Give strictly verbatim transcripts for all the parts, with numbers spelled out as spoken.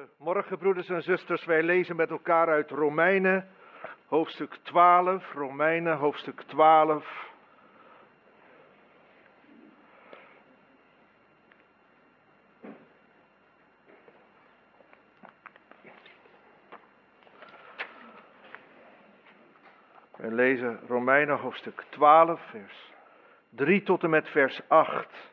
Goedemorgen, broeders en zusters. Wij lezen met elkaar uit Romeinen, hoofdstuk twaalf. Romeinen, hoofdstuk twaalf. Wij lezen Romeinen, hoofdstuk twaalf, vers drie tot en met vers acht.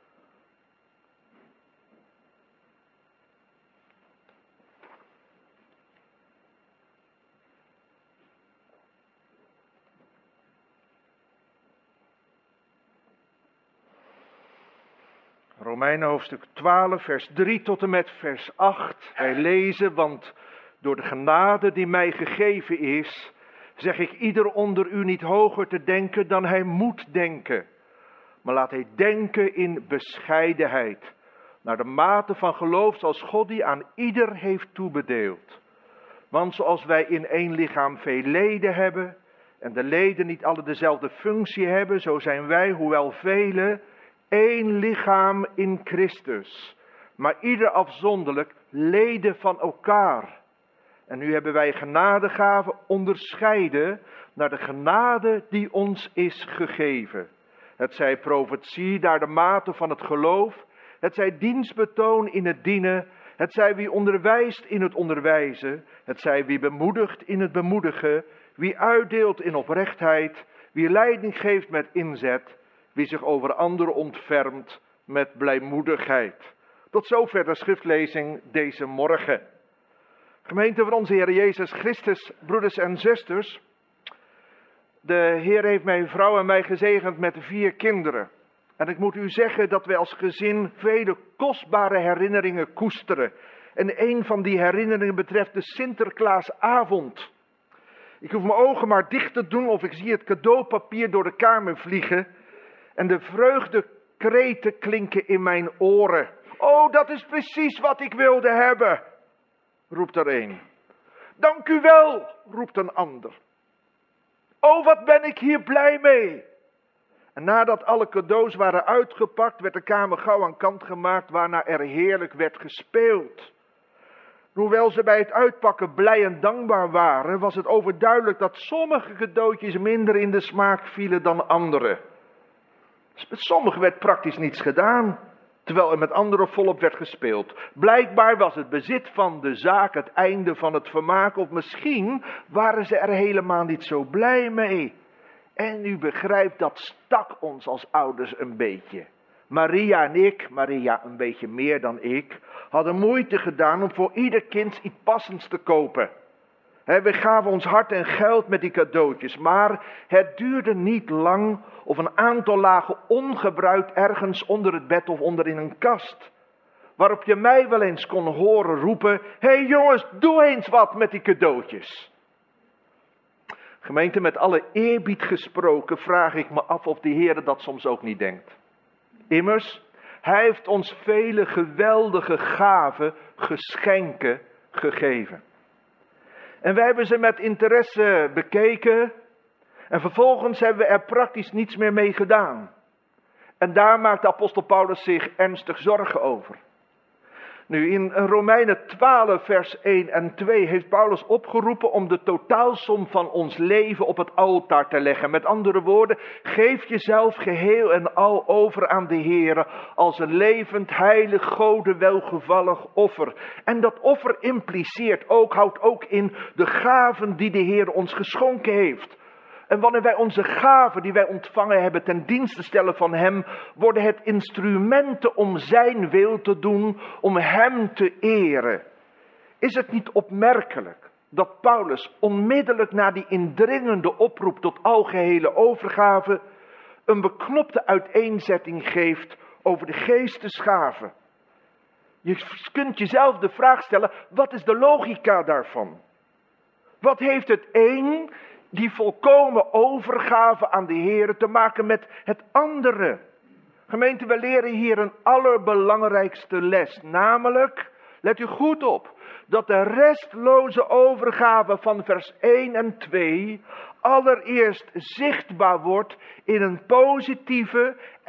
Romeinen hoofdstuk twaalf, vers drie tot en met vers acht. Wij lezen, want door de genade die mij gegeven is, zeg ik ieder onder u niet hoger te denken dan hij moet denken. Maar laat hij denken in bescheidenheid, naar de mate van geloof zoals God die aan ieder heeft toebedeeld. Want zoals wij in één lichaam veel leden hebben, en de leden niet alle dezelfde functie hebben, zo zijn wij, hoewel velen, één lichaam in Christus, maar ieder afzonderlijk leden van elkaar. En nu hebben wij genadegaven onderscheiden naar de genade die ons is gegeven. Het zij profetie naar de mate van het geloof, het zij dienstbetoon in het dienen, het zij wie onderwijst in het onderwijzen, het zij wie bemoedigt in het bemoedigen, wie uitdeelt in oprechtheid, wie leiding geeft met inzet, wie zich over anderen ontfermt met blijmoedigheid. Tot zover de schriftlezing deze morgen. Gemeente van onze Heer Jezus Christus, broeders en zusters. De Heer heeft mijn vrouw en mij gezegend met vier kinderen. En ik moet u zeggen dat wij als gezin vele kostbare herinneringen koesteren. En een van die herinneringen betreft de Sinterklaasavond. Ik hoef mijn ogen maar dicht te doen of ik zie het cadeaupapier door de kamer vliegen. En de vreugdekreten klinken in mijn oren. Oh, dat is precies wat ik wilde hebben, roept er een. Dank u wel, roept een ander. Oh, wat ben ik hier blij mee. En nadat alle cadeaus waren uitgepakt, werd de kamer gauw aan kant gemaakt, waarna er heerlijk werd gespeeld. Hoewel ze bij het uitpakken blij en dankbaar waren, was het overduidelijk dat sommige cadeautjes minder in de smaak vielen dan andere. Met sommigen werd praktisch niets gedaan, terwijl er met anderen volop werd gespeeld. Blijkbaar was het bezit van de zaak het einde van het vermaak, of misschien waren ze er helemaal niet zo blij mee. En u begrijpt, dat stak ons als ouders een beetje. Maria en ik, Maria een beetje meer dan ik, hadden moeite gedaan om voor ieder kind iets passends te kopen. He, we gaven ons hart en geld met die cadeautjes, maar het duurde niet lang of een aantal lagen ongebruikt ergens onder het bed of onder in een kast. Waarop je mij wel eens kon horen roepen, hé hey jongens, doe eens wat met die cadeautjes. Gemeente, met alle eerbied gesproken vraag ik me af of de Heer dat soms ook niet denkt. Immers, hij heeft ons vele geweldige gaven, geschenken gegeven. En wij hebben ze met interesse bekeken. En vervolgens hebben we er praktisch niets meer mee gedaan. En daar maakt de apostel Paulus zich ernstig zorgen over. Nu in Romeinen twaalf vers één en twee heeft Paulus opgeroepen om de totaalsom van ons leven op het altaar te leggen. Met andere woorden, geef jezelf geheel en al over aan de Heere als een levend, heilig, Gode welgevallig offer. En dat offer impliceert ook, houdt ook in de gaven die de Heer ons geschonken heeft. En wanneer wij onze gaven die wij ontvangen hebben ten dienste stellen van hem, worden het instrumenten om zijn wil te doen, om hem te eren. Is het niet opmerkelijk dat Paulus onmiddellijk na die indringende oproep tot algehele overgave een beknopte uiteenzetting geeft over de geestesgaven? Je kunt jezelf de vraag stellen, wat is de logica daarvan? Wat heeft het een, die volkomen overgave aan de Heer, te maken met het andere? Gemeente, we leren hier een allerbelangrijkste les. Namelijk, let u goed op, dat de restloze overgave van vers één en twee allereerst zichtbaar wordt in een positieve en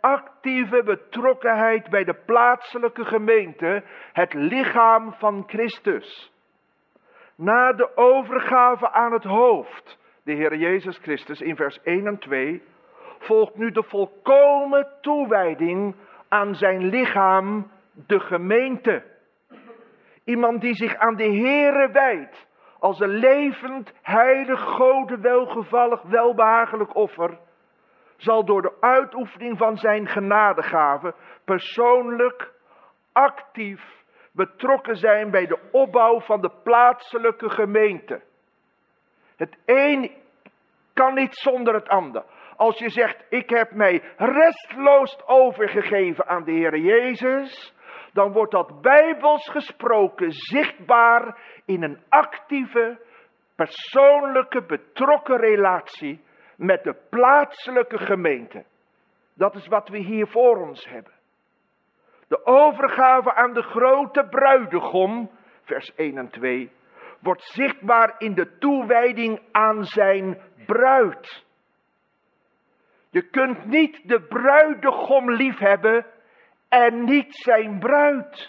actieve betrokkenheid bij de plaatselijke gemeente, het lichaam van Christus. Na de overgave aan het hoofd, de Heer Jezus Christus in vers één en twee, volgt nu de volkomen toewijding aan zijn lichaam, de gemeente. Iemand die zich aan de Heere wijdt, als een levend, heilig, Gode welgevallig, welbehagelijk offer, zal door de uitoefening van zijn genadegave persoonlijk, actief betrokken zijn bij de opbouw van de plaatselijke gemeente. Het een kan niet zonder het ander. Als je zegt, ik heb mij restloos overgegeven aan de Heer Jezus, dan wordt dat bijbels gesproken zichtbaar in een actieve, persoonlijke, betrokken relatie met de plaatselijke gemeente. Dat is wat we hier voor ons hebben. De overgave aan de grote bruidegom, vers één en twee, wordt zichtbaar in de toewijding aan zijn bruid. Je kunt niet de bruidegom liefhebben en niet zijn bruid.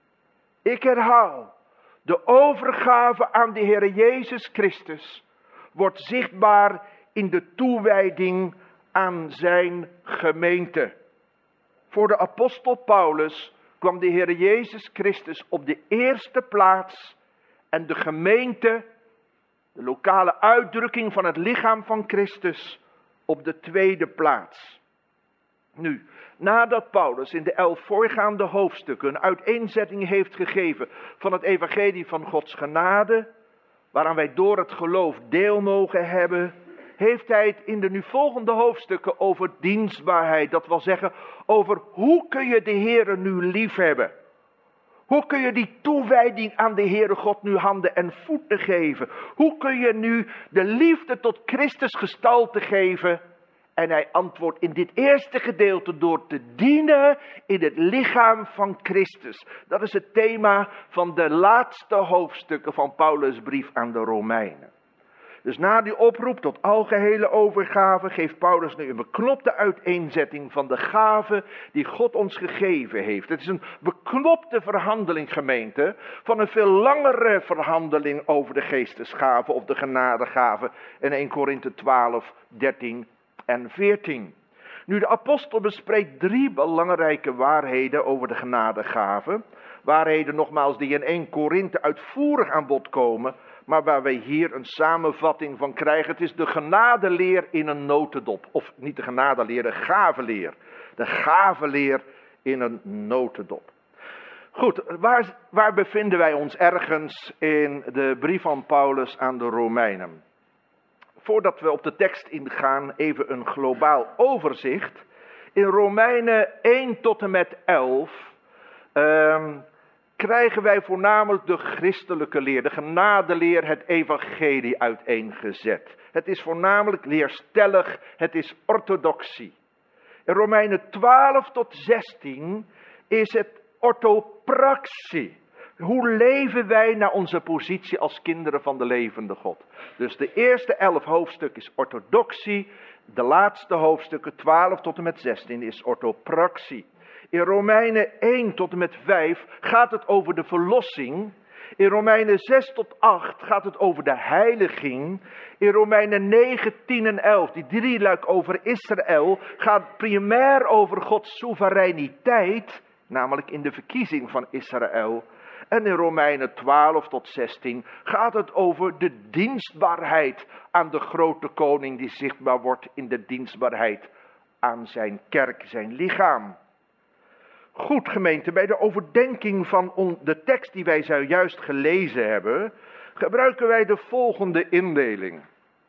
Ik herhaal, de overgave aan de Heer Jezus Christus wordt zichtbaar in de toewijding aan zijn gemeente. Voor de apostel Paulus kwam de Heer Jezus Christus op de eerste plaats en de gemeente, de lokale uitdrukking van het lichaam van Christus, op de tweede plaats. Nu, nadat Paulus in de elf voorgaande hoofdstukken een uiteenzetting heeft gegeven van het evangelie van Gods genade, waaraan wij door het geloof deel mogen hebben, heeft hij het in de nu volgende hoofdstukken over dienstbaarheid. Dat wil zeggen, over hoe kun je de Heere nu liefhebben? Hoe kun je die toewijding aan de Heere God nu handen en voeten geven? Hoe kun je nu de liefde tot Christus gestalte geven? En hij antwoordt in dit eerste gedeelte door te dienen in het lichaam van Christus. Dat is het thema van de laatste hoofdstukken van Paulus' brief aan de Romeinen. Dus na die oproep tot algehele overgave geeft Paulus nu een beknopte uiteenzetting van de gaven die God ons gegeven heeft. Het is een beknopte verhandeling, gemeente, van een veel langere verhandeling over de geestesgaven of de genadegaven in eerste Korinthe twaalf, dertien en veertien. Nu, de apostel bespreekt drie belangrijke waarheden over de genadegaven. Waarheden nogmaals die in eerste Korinthe uitvoerig aan bod komen, maar waar wij hier een samenvatting van krijgen. Het is de genadeleer in een notendop. Of niet de genadeleer, de gaveleer. De gaveleer in een notendop. Goed, waar, waar bevinden wij ons ergens in de brief van Paulus aan de Romeinen? Voordat we op de tekst ingaan, even een globaal overzicht. In Romeinen één tot en met elf Um, krijgen wij voornamelijk de christelijke leer, de genadeleer, het evangelie uiteengezet. Het is voornamelijk leerstellig, het is orthodoxie. In Romeinen twaalf tot zestien is het orthopraxie. Hoe leven wij naar onze positie als kinderen van de levende God? Dus de eerste elf hoofdstukken is orthodoxie, de laatste hoofdstukken twaalf tot en met zestien is orthopraxie. In Romeinen één tot en met vijf gaat het over de verlossing. In Romeinen zes tot acht gaat het over de heiliging. In Romeinen negen, tien en elf, die drieluik over Israël, gaat primair over Gods soevereiniteit, namelijk in de verkiezing van Israël. En in Romeinen twaalf tot zestien gaat het over de dienstbaarheid aan de grote koning die zichtbaar wordt in de dienstbaarheid aan zijn kerk, zijn lichaam. Goed, gemeente, bij de overdenking van on, de tekst die wij zojuist gelezen hebben, gebruiken wij de volgende indeling.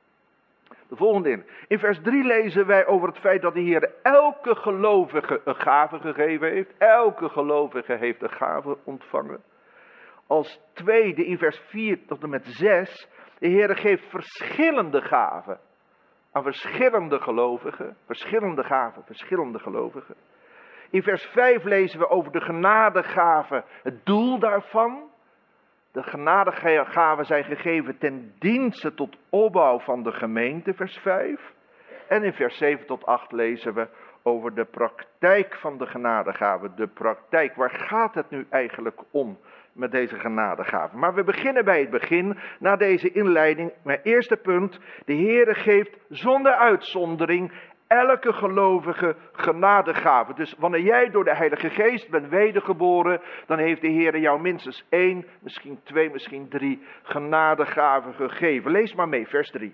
De volgende in. In vers drie lezen wij over het feit dat de Heer elke gelovige een gave gegeven heeft. Elke gelovige heeft een gave ontvangen. Als tweede in vers vier tot en met zes, de Heer geeft verschillende gaven aan verschillende gelovigen. Verschillende gaven, verschillende gelovigen. In vers vijf lezen we over de genadegave, het doel daarvan. De genadegaven zijn gegeven ten dienste tot opbouw van de gemeente, vers vijf. En in vers zeven tot acht lezen we over de praktijk van de genadegave. De praktijk, waar gaat het nu eigenlijk om met deze genadegave? Maar we beginnen bij het begin, na deze inleiding. Mijn eerste punt, de Heere geeft zonder uitzondering elke gelovige genadegave. Dus wanneer jij door de Heilige Geest bent wedergeboren, dan heeft de Heere jou minstens één, misschien twee, misschien drie genadegaven gegeven. Lees maar mee, vers drie.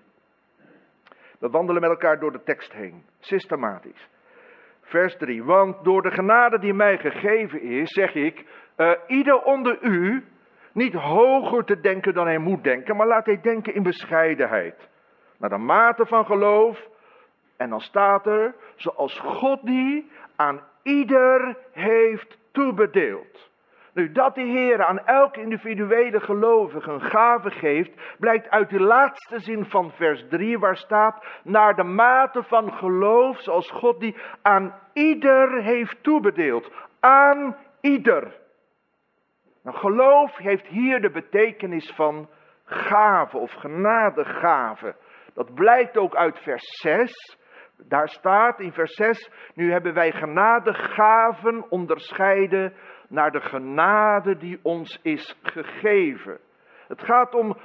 We wandelen met elkaar door de tekst heen, systematisch. Vers drie, want door de genade die mij gegeven is, zeg ik, uh, ieder onder u niet hoger te denken dan hij moet denken, maar laat hij denken in bescheidenheid. Naar de mate van geloof, en dan staat er, zoals God die aan ieder heeft toebedeeld. Nu, dat de Heer aan elke individuele gelovige een gave geeft, blijkt uit de laatste zin van vers drie, waar staat, naar de mate van geloof, zoals God die aan ieder heeft toebedeeld. Aan ieder. Nou, geloof heeft hier de betekenis van gave of genadegave. Dat blijkt ook uit vers zes. Daar staat in vers zes, nu hebben wij genadegaven onderscheiden naar de genade die ons is gegeven. Het gaat om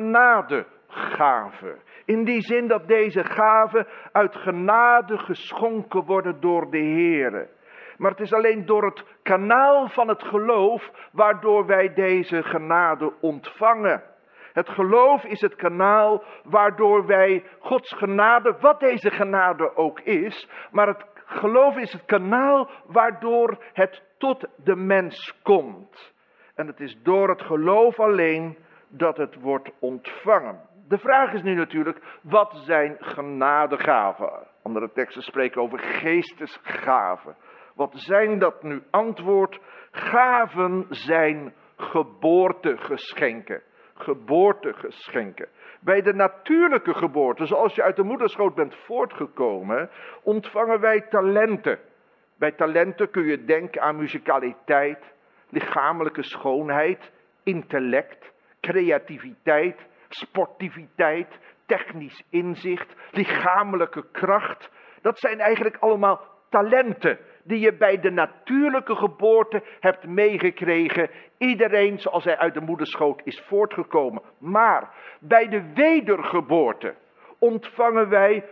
genadegaven. In die zin dat deze gaven uit genade geschonken worden door de Heere. Maar het is alleen door het kanaal van het geloof waardoor wij deze genade ontvangen. Het geloof is het kanaal waardoor wij Gods genade, wat deze genade ook is, maar het geloof is het kanaal waardoor het tot de mens komt. En het is door het geloof alleen dat het wordt ontvangen. De vraag is nu natuurlijk, wat zijn genadegaven? Andere teksten spreken over geestesgaven. Wat zijn dat nu? Antwoord, gaven zijn geboortegeschenken. Geboortegeschenken. Bij de natuurlijke geboorte, zoals je uit de moederschoot bent voortgekomen, ontvangen wij talenten. Bij talenten kun je denken aan muzikaliteit, lichamelijke schoonheid, intellect, creativiteit, sportiviteit, technisch inzicht, lichamelijke kracht. Dat zijn eigenlijk allemaal talenten die je bij de natuurlijke geboorte hebt meegekregen. Iedereen zoals hij uit de moederschoot is voortgekomen. Maar bij de wedergeboorte ontvangen wij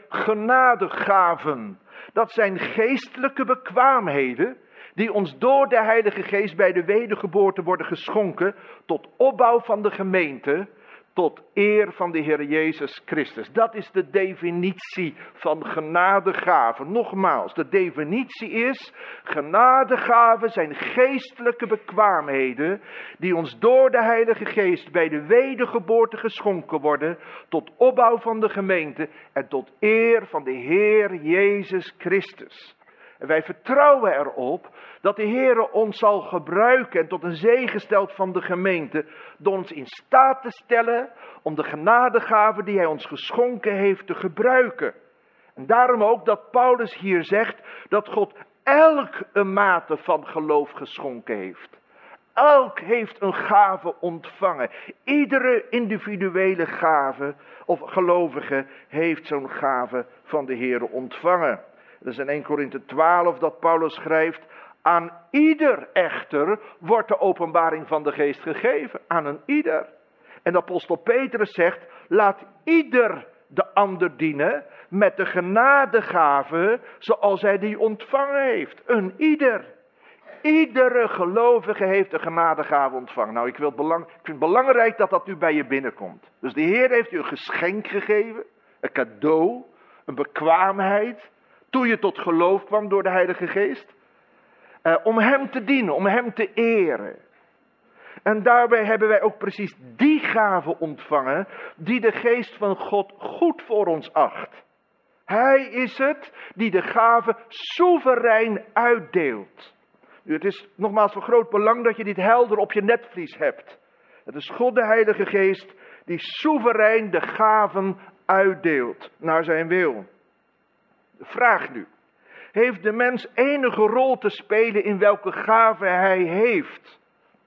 genadegaven. Dat zijn geestelijke bekwaamheden die ons door de Heilige Geest bij de wedergeboorte worden geschonken tot opbouw van de gemeente, tot eer van de Heer Jezus Christus. Dat is de definitie van genadegaven. Nogmaals, de definitie is, genadegaven zijn geestelijke bekwaamheden die ons door de Heilige Geest bij de wedergeboorte geschonken worden tot opbouw van de gemeente en tot eer van de Heer Jezus Christus. En wij vertrouwen erop dat de Heere ons zal gebruiken en tot een zegen stelt van de gemeente, door ons in staat te stellen om de genadegaven die hij ons geschonken heeft te gebruiken. En daarom ook dat Paulus hier zegt dat God elk een mate van geloof geschonken heeft. Elk heeft een gave ontvangen. Iedere individuele gave of gelovige heeft zo'n gave van de Heere ontvangen. Dat is in Eerste Korinthe twaalf dat Paulus schrijft, aan ieder echter wordt de openbaring van de geest gegeven. Aan een ieder. En de apostel Petrus zegt, laat ieder de ander dienen met de genadegave zoals hij die ontvangen heeft. Een ieder. Iedere gelovige heeft de genadegave ontvangen. Nou, ik, wil het belang, ik vind het belangrijk dat dat nu bij je binnenkomt. Dus de Heer heeft je een geschenk gegeven, een cadeau, een bekwaamheid, toen je tot geloof kwam door de Heilige Geest. Uh, om hem te dienen, om hem te eren. En daarbij hebben wij ook precies die gave ontvangen die de Geest van God goed voor ons acht. Hij is het die de gave soeverein uitdeelt. Nu, het is nogmaals van groot belang dat je dit helder op je netvlies hebt. Het is God de Heilige Geest die soeverein de gaven uitdeelt naar zijn wil. De vraag nu. Heeft de mens enige rol te spelen in welke gave hij heeft?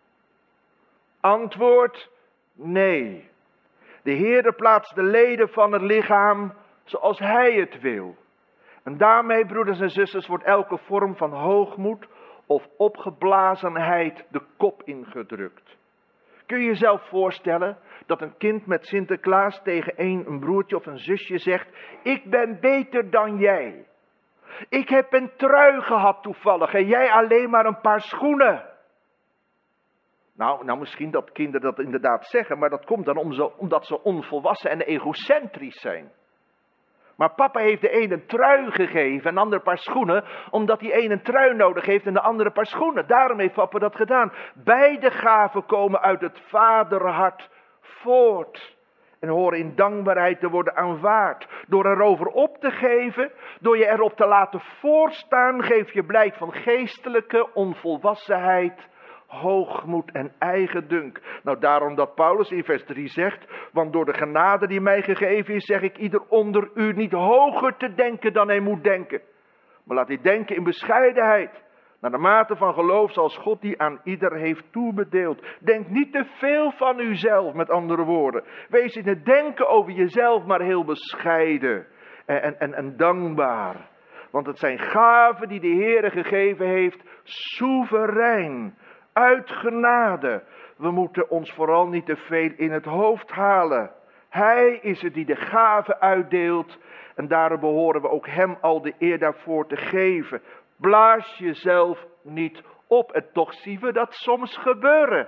Antwoord, nee. De Heere plaatst de leden van het lichaam zoals hij het wil. En daarmee, broeders en zusters, wordt elke vorm van hoogmoed of opgeblazenheid de kop ingedrukt. Kun je jezelf voorstellen dat een kind met Sinterklaas tegen een, een broertje of een zusje zegt: ik ben beter dan jij. Ik heb een trui gehad toevallig en jij alleen maar een paar schoenen. Nou, nou misschien dat kinderen dat inderdaad zeggen, maar dat komt dan om zo, omdat ze onvolwassen en egocentrisch zijn. Maar papa heeft de een een trui gegeven en de ander een paar schoenen, omdat die een een trui nodig heeft en de andere een paar schoenen. Daarom heeft papa dat gedaan. Beide gaven komen uit het vaderhart voort en horen in dankbaarheid te worden aanvaard. Door erover op te geven, door je erop te laten voorstaan, geef je blijk van geestelijke onvolwassenheid, hoogmoed en eigendunk. Nou, daarom dat Paulus in vers drie zegt: want door de genade die mij gegeven is, zeg ik ieder onder u niet hoger te denken dan hij moet denken. Maar laat hij denken in bescheidenheid, naar de mate van geloof zoals God die aan ieder heeft toebedeeld. Denk niet te veel van uzelf, met andere woorden. Wees in het denken over jezelf maar heel bescheiden en, en, en, en dankbaar. Want het zijn gaven die de Heere gegeven heeft, soeverein, uit genade. We moeten ons vooral niet te veel in het hoofd halen. Hij is het die de gaven uitdeelt. En daarom behoren we ook hem al de eer daarvoor te geven. Blaas jezelf niet op. En toch zien we dat soms gebeuren.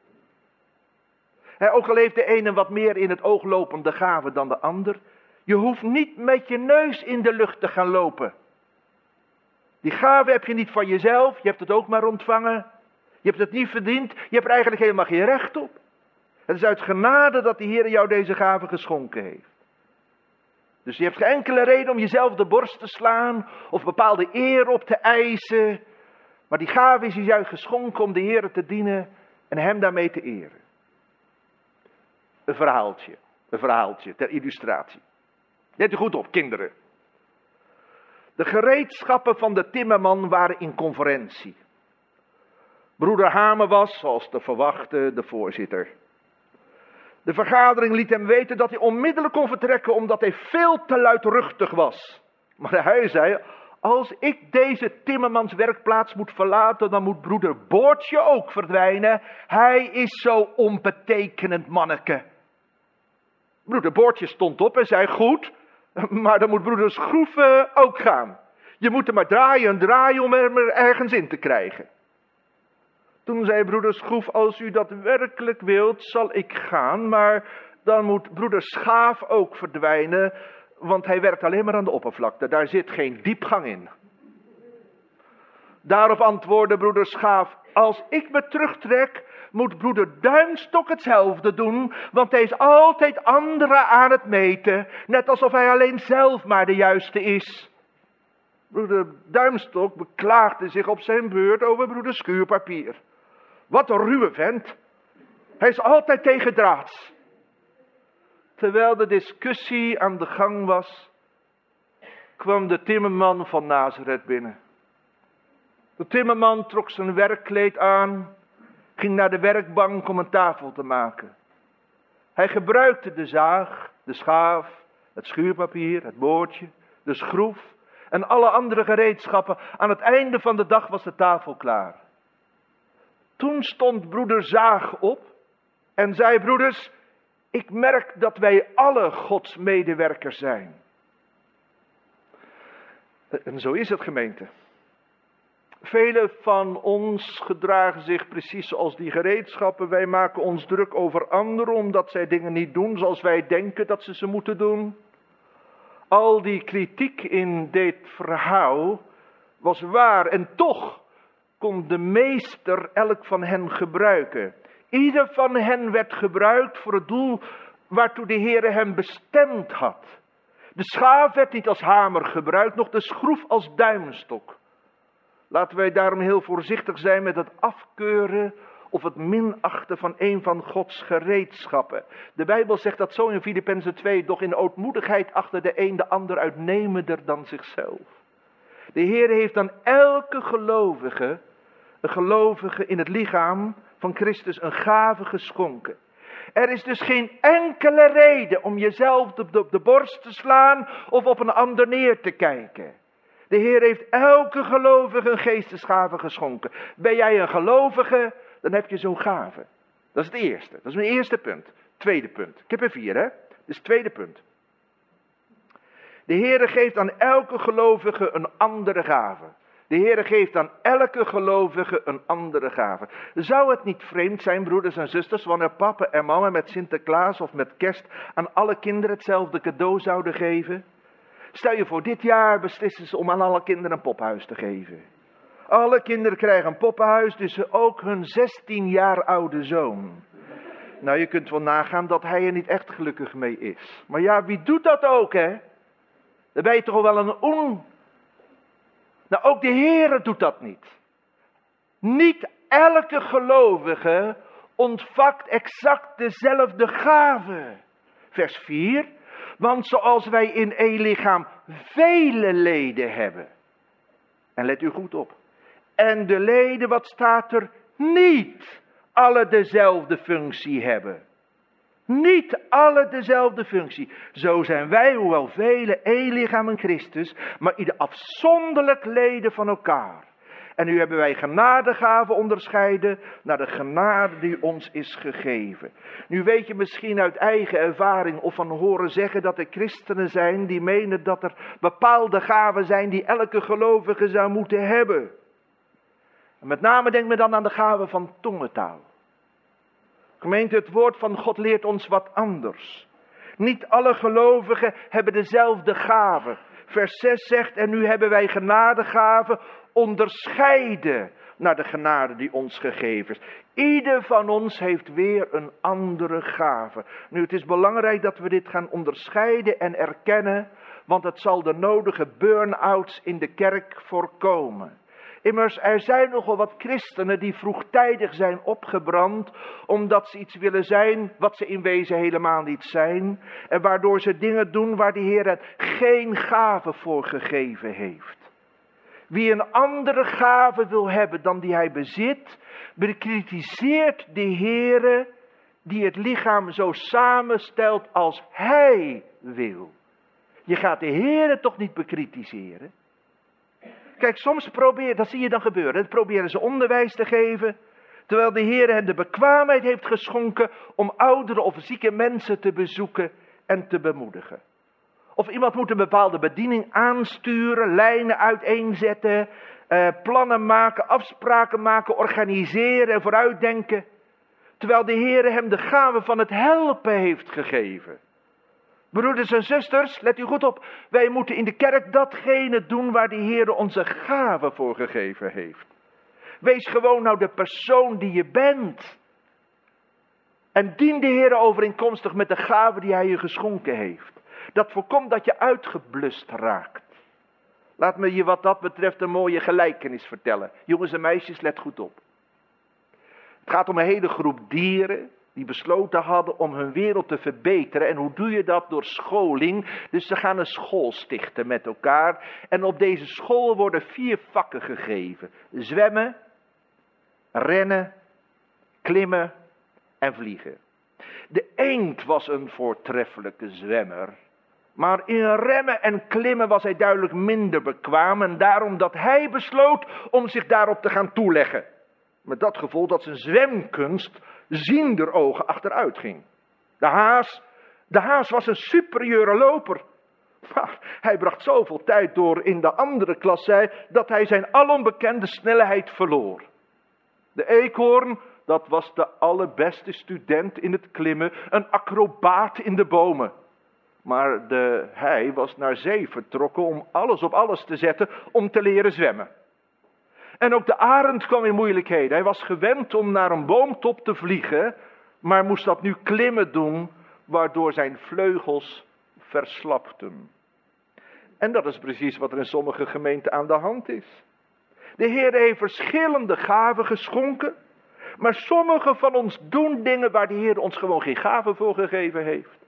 He, ook al heeft de ene wat meer in het oog lopende gave dan de ander. Je hoeft niet met je neus in de lucht te gaan lopen. Die gave heb je niet van jezelf. Je hebt het ook maar ontvangen. Je hebt het niet verdiend. Je hebt er eigenlijk helemaal geen recht op. Het is uit genade dat de Heer jou deze gave geschonken heeft. Dus je hebt geen enkele reden om jezelf de borst te slaan of bepaalde eer op te eisen. Maar die gave is je juist geschonken om de Heer te dienen en hem daarmee te eren. Een verhaaltje, een verhaaltje ter illustratie. Let u goed op, kinderen. De gereedschappen van de timmerman waren in conferentie. Broeder Hamer was, zoals te verwachten, de voorzitter. De vergadering liet hem weten dat hij onmiddellijk kon vertrekken omdat hij veel te luidruchtig was. Maar hij zei: als ik deze timmermans werkplaats moet verlaten, dan moet broeder Boortje ook verdwijnen. Hij is zo onbetekenend manneke. Broeder Boortje stond op en zei: goed, maar dan moet broeder Schroef uh, ook gaan. Je moet er maar draaien en draaien om er ergens in te krijgen. Toen zei broeder Schroef: als u dat werkelijk wilt, zal ik gaan, maar dan moet broeder Schaaf ook verdwijnen, want hij werkt alleen maar aan de oppervlakte. Daar zit geen diepgang in. Daarop antwoordde broeder Schaaf: als ik me terugtrek, moet broeder Duimstok hetzelfde doen, want hij is altijd anderen aan het meten, net alsof hij alleen zelf maar de juiste is. Broeder Duimstok beklaagde zich op zijn beurt over broeder Schuurpapier. Wat een ruwe vent. Hij is altijd tegen draads. Terwijl de discussie aan de gang was, kwam de timmerman van Nazareth binnen. De timmerman trok zijn werkkleed aan, ging naar de werkbank om een tafel te maken. Hij gebruikte de zaag, de schaaf, het schuurpapier, het boordje, de schroef en alle andere gereedschappen. Aan het einde van de dag was de tafel klaar. Toen stond broeder Zaag op en zei: broeders, ik merk dat wij alle Gods medewerkers zijn. En zo is het, gemeente. Velen van ons gedragen zich precies zoals die gereedschappen. Wij maken ons druk over anderen omdat zij dingen niet doen zoals wij denken dat ze ze moeten doen. Al die kritiek in dit verhaal was waar en toch kon de meester elk van hen gebruiken. Ieder van hen werd gebruikt voor het doel waartoe de Heere hem bestemd had. De schaaf werd niet als hamer gebruikt, noch de schroef als duimstok. Laten wij daarom heel voorzichtig zijn met het afkeuren of het minachten van een van Gods gereedschappen. De Bijbel zegt dat zo in Filippenzen twee, doch in ootmoedigheid achter de een de ander uitnemender dan zichzelf. De Heer heeft aan elke gelovige, een gelovige in het lichaam van Christus, een gave geschonken. Er is dus geen enkele reden om jezelf op de, op de borst te slaan of op een ander neer te kijken. De Heer heeft elke gelovige een geestesgave geschonken. Ben jij een gelovige, dan heb je zo'n gave. Dat is het eerste. Dat is mijn eerste punt. Tweede punt. Ik heb er vier, hè. Dus tweede punt. De Heer geeft aan elke gelovige een andere gave. De Heer geeft aan elke gelovige een andere gave. Zou het niet vreemd zijn, broeders en zusters, wanneer papa en mama met Sinterklaas of met kerst aan alle kinderen hetzelfde cadeau zouden geven? Stel je voor, dit jaar beslissen ze om aan alle kinderen een poppenhuis te geven. Alle kinderen krijgen een poppenhuis, dus ook hun zestien jaar oude zoon. Nou, je kunt wel nagaan dat hij er niet echt gelukkig mee is. Maar ja, wie doet dat ook, hè? Dan ben je toch wel een on... Nou, ook de Heere doet dat niet. Niet elke gelovige ontvangt exact dezelfde gave. Vers vier. Want zoals wij in één lichaam vele leden hebben. En let u goed op. En de leden, wat staat er? Niet alle dezelfde functie hebben. Niet alle dezelfde functie. Zo zijn wij, hoewel vele, één lichaam in Christus, maar ieder afzonderlijk leden van elkaar. En nu hebben wij genadegaven onderscheiden naar de genade die ons is gegeven. Nu weet je misschien uit eigen ervaring of van horen zeggen dat er christenen zijn die menen dat er bepaalde gaven zijn die elke gelovige zou moeten hebben. En met name denk me dan aan de gave van tongentaal. Gemeente, het woord van God leert ons wat anders. Niet alle gelovigen hebben dezelfde gave. Vers zes zegt, en nu hebben wij genadegaven onderscheiden naar de genade die ons gegeven is. Ieder van ons heeft weer een andere gave. Nu, het is belangrijk dat we dit gaan onderscheiden en erkennen, want het zal de nodige burn-outs in de kerk voorkomen. Immers, er zijn nogal wat christenen die vroegtijdig zijn opgebrand, omdat ze iets willen zijn wat ze in wezen helemaal niet zijn. En waardoor ze dingen doen waar de Heer geen gave voor gegeven heeft. Wie een andere gave wil hebben dan die hij bezit, bekritiseert de Heer die het lichaam zo samenstelt als hij wil. Je gaat de Heer toch niet bekritiseren? Kijk, soms proberen, dat zie je dan gebeuren, dat proberen ze onderwijs te geven, terwijl de Heer hen de bekwaamheid heeft geschonken om oudere of zieke mensen te bezoeken en te bemoedigen. Of iemand moet een bepaalde bediening aansturen, lijnen uiteenzetten, eh, plannen maken, afspraken maken, organiseren en vooruitdenken. Terwijl de Heer hem de gave van het helpen heeft gegeven. Broeders en zusters, let u goed op. Wij moeten in de kerk datgene doen waar de Heer onze gave voor gegeven heeft. Wees gewoon nou de persoon die je bent. En dien de Heer overeenkomstig met de gave die hij je geschonken heeft. Dat voorkomt dat je uitgeblust raakt. Laat me je wat dat betreft een mooie gelijkenis vertellen. Jongens en meisjes, let goed op. Het gaat om een hele groep dieren die besloten hadden om hun wereld te verbeteren. En hoe doe je dat? Door scholing. Dus ze gaan een school stichten met elkaar. En op deze school worden vier vakken gegeven. Zwemmen, rennen, klimmen en vliegen. De eend was een voortreffelijke zwemmer. Maar in remmen en klimmen was hij duidelijk minder bekwaam. En daarom dat hij besloot om zich daarop te gaan toeleggen. Met dat gevolg dat zijn zwemkunst ziender ogen achteruit ging. De haas, de haas was een superieure loper. Maar hij bracht zoveel tijd door in de andere klasse dat hij zijn alombekende snelheid verloor. De eekhoorn, dat was de allerbeste student in het klimmen, een acrobaat in de bomen. Maar de, hij was naar zee vertrokken om alles op alles te zetten om te leren zwemmen. En ook de arend kwam in moeilijkheden. Hij was gewend om naar een boomtop te vliegen, maar moest dat nu klimmen doen, waardoor zijn vleugels verslapten. En dat is precies wat er in sommige gemeenten aan de hand is. De Heer heeft verschillende gaven geschonken, maar sommige van ons doen dingen waar de Heer ons gewoon geen gaven voor gegeven heeft.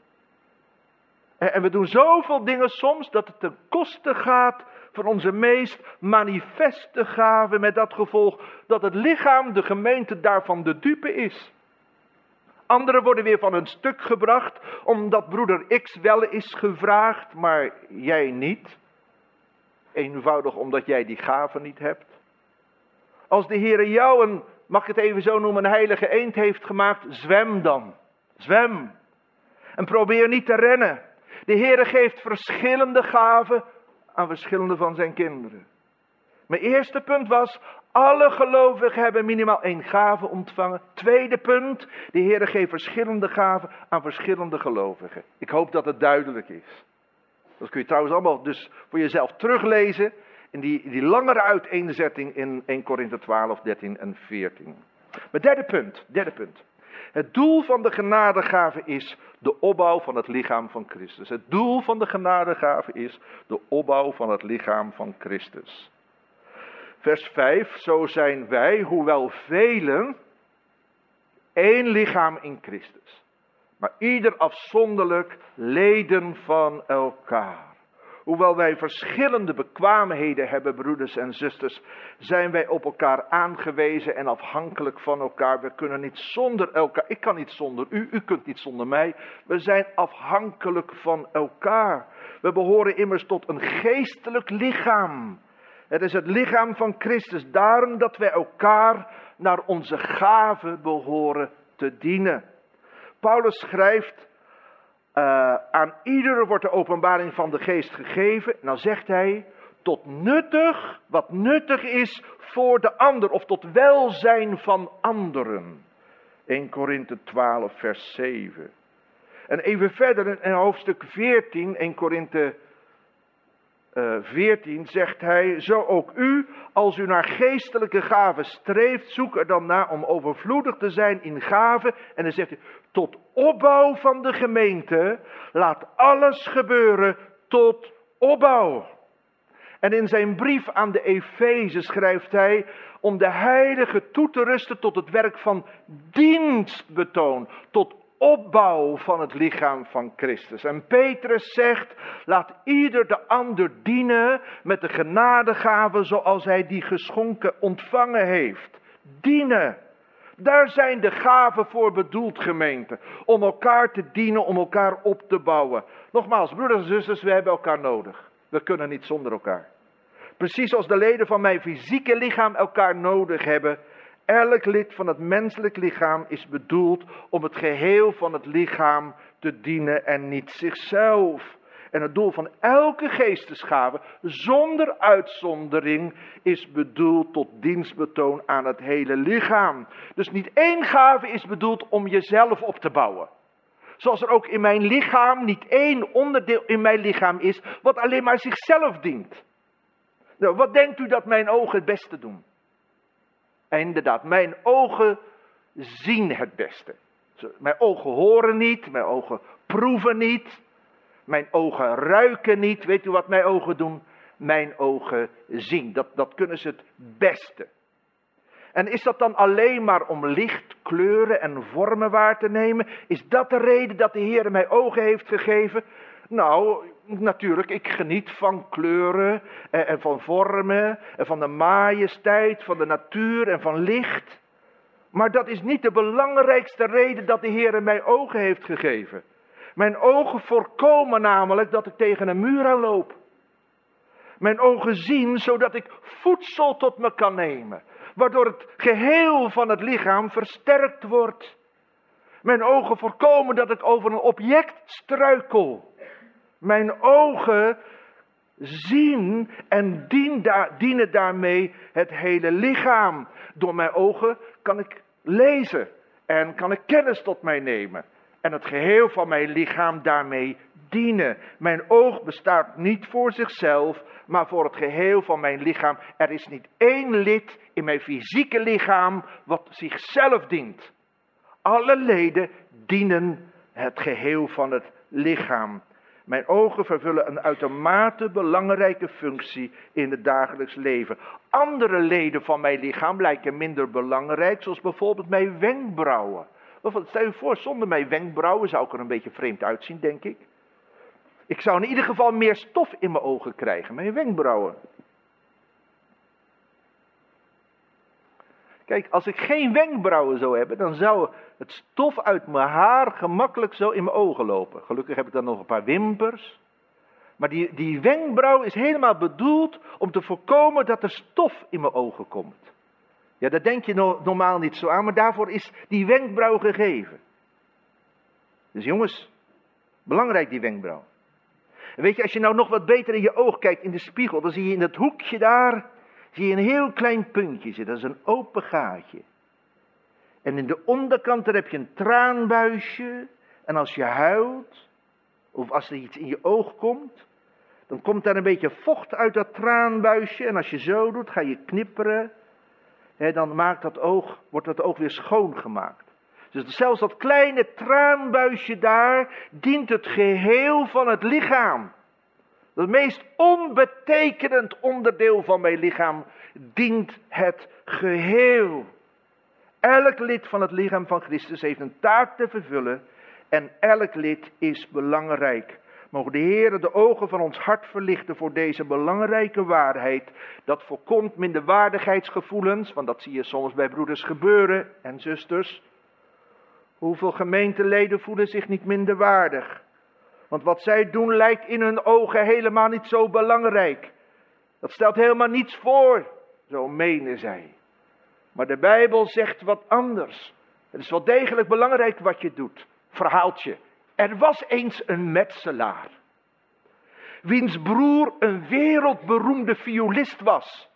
En we doen zoveel dingen soms dat het ten koste gaat van onze meest manifeste gaven, met dat gevolg dat het lichaam, de gemeente, daarvan de dupe is. Anderen worden weer van hun stuk gebracht, omdat broeder X wel is gevraagd, maar jij niet. eenvoudig omdat jij die gave niet hebt. Als de Heere jou een, mag ik het even zo noemen, een heilige eend heeft gemaakt, zwem dan. Zwem. En probeer niet te rennen. De Heere geeft verschillende gaven aan verschillende van zijn kinderen. Mijn eerste punt was, alle gelovigen hebben minimaal één gave ontvangen. Tweede punt, de Heere geeft verschillende gaven aan verschillende gelovigen. Ik hoop dat het duidelijk is. Dat kun je trouwens allemaal dus voor jezelf teruglezen in die, die langere uiteenzetting in Eerste Korinthe twaalf, dertien en veertien. Mijn derde punt, derde punt. Het doel van de genadegave is de opbouw van het lichaam van Christus. Het doel van de genadegave is de opbouw van het lichaam van Christus. Vers vijf, zo zijn wij, hoewel velen, één lichaam in Christus. Maar ieder afzonderlijk leden van elkaar. Hoewel wij verschillende bekwaamheden hebben, broeders en zusters, zijn wij op elkaar aangewezen en afhankelijk van elkaar. We kunnen niet zonder elkaar, ik kan niet zonder u, u kunt niet zonder mij. We zijn afhankelijk van elkaar. We behoren immers tot een geestelijk lichaam. Het is het lichaam van Christus, daarom dat wij elkaar naar onze gaven behoren te dienen. Paulus schrijft, uh, aan ieder wordt de openbaring van de geest gegeven. En dan zegt hij, tot nuttig, wat nuttig is voor de ander, of tot welzijn van anderen. Eerste Korinthe twaalf, vers zeven. En even verder in hoofdstuk veertien, Eerste Korinthe Uh, veertien zegt hij, zo ook u, als u naar geestelijke gaven streeft, zoek er dan naar om overvloedig te zijn in gaven. En dan zegt hij, tot opbouw van de gemeente, laat alles gebeuren tot opbouw. En in zijn brief aan de Efeze schrijft hij, om de heiligen toe te rusten tot het werk van dienstbetoon, tot opbouw van het lichaam van Christus. En Petrus zegt, laat ieder de ander dienen met de genadegaven zoals hij die geschonken ontvangen heeft. Dienen. Daar zijn de gaven voor bedoeld, gemeente. Om elkaar te dienen, om elkaar op te bouwen. Nogmaals, broeders en zusters, we hebben elkaar nodig. We kunnen niet zonder elkaar. Precies als de leden van mijn fysieke lichaam elkaar nodig hebben. Elk lid van het menselijk lichaam is bedoeld om het geheel van het lichaam te dienen en niet zichzelf. En het doel van elke geestesgave, zonder uitzondering, is bedoeld tot dienstbetoon aan het hele lichaam. Dus niet één gave is bedoeld om jezelf op te bouwen. Zoals er ook in mijn lichaam niet één onderdeel in mijn lichaam is wat alleen maar zichzelf dient. Nou, wat denkt u dat mijn ogen het beste doen? En inderdaad, mijn ogen zien het beste. Mijn ogen horen niet, mijn ogen proeven niet, mijn ogen ruiken niet. Weet u wat mijn ogen doen? Mijn ogen zien. Dat, dat kunnen ze het beste. En is dat dan alleen maar om licht, kleuren en vormen waar te nemen? Is dat de reden dat de Heer mij ogen heeft gegeven? Nou, natuurlijk, ik geniet van kleuren en van vormen en van de majesteit, van de natuur en van licht. Maar dat is niet de belangrijkste reden dat de Heer mij ogen heeft gegeven. Mijn ogen voorkomen namelijk dat ik tegen een muur aan loop. Mijn ogen zien zodat ik voedsel tot me kan nemen. Waardoor het geheel van het lichaam versterkt wordt. Mijn ogen voorkomen dat ik over een object struikel. Mijn ogen zien en dien da- dienen daarmee het hele lichaam. Door mijn ogen kan ik lezen en kan ik kennis tot mij nemen. En het geheel van mijn lichaam daarmee dienen. Mijn oog bestaat niet voor zichzelf, maar voor het geheel van mijn lichaam. Er is niet één lid in mijn fysieke lichaam wat zichzelf dient. Alle leden dienen het geheel van het lichaam. Mijn ogen vervullen een uitermate belangrijke functie in het dagelijks leven. Andere leden van mijn lichaam lijken minder belangrijk, zoals bijvoorbeeld mijn wenkbrauwen. Stel je voor, zonder mijn wenkbrauwen zou ik er een beetje vreemd uitzien, denk ik. Ik zou in ieder geval meer stof in mijn ogen krijgen, mijn wenkbrauwen. Kijk, als ik geen wenkbrauwen zou hebben, dan zou het stof uit mijn haar gemakkelijk zo in mijn ogen lopen. Gelukkig heb ik dan nog een paar wimpers. Maar die, die wenkbrauw is helemaal bedoeld om te voorkomen dat er stof in mijn ogen komt. Ja, daar denk je no- normaal niet zo aan, maar daarvoor is die wenkbrauw gegeven. Dus jongens, belangrijk die wenkbrauw. En weet je, als je nou nog wat beter in je oog kijkt in de spiegel, dan zie je in dat hoekje daar, zie je een heel klein puntje zitten. Dat is een open gaatje. En in de onderkant daar heb je een traanbuisje. En als je huilt, of als er iets in je oog komt, dan komt daar een beetje vocht uit dat traanbuisje. En als je zo doet, ga je knipperen. Hè, dan maakt dat oog, wordt dat oog weer schoongemaakt. Dus zelfs dat kleine traanbuisje daar dient het geheel van het lichaam. Het meest onbetekenend onderdeel van mijn lichaam dient het geheel. Elk lid van het lichaam van Christus heeft een taak te vervullen en elk lid is belangrijk. Mogen de Heer de ogen van ons hart verlichten voor deze belangrijke waarheid. Dat voorkomt minderwaardigheidsgevoelens, want dat zie je soms bij broeders gebeuren en zusters. Hoeveel gemeenteleden voelen zich niet minderwaardig? Want wat zij doen lijkt in hun ogen helemaal niet zo belangrijk. Dat stelt helemaal niets voor, zo menen zij. Maar de Bijbel zegt wat anders. Het is wel degelijk belangrijk wat je doet. Verhaaltje. Er was eens een metselaar. Wiens broer een wereldberoemde violist was.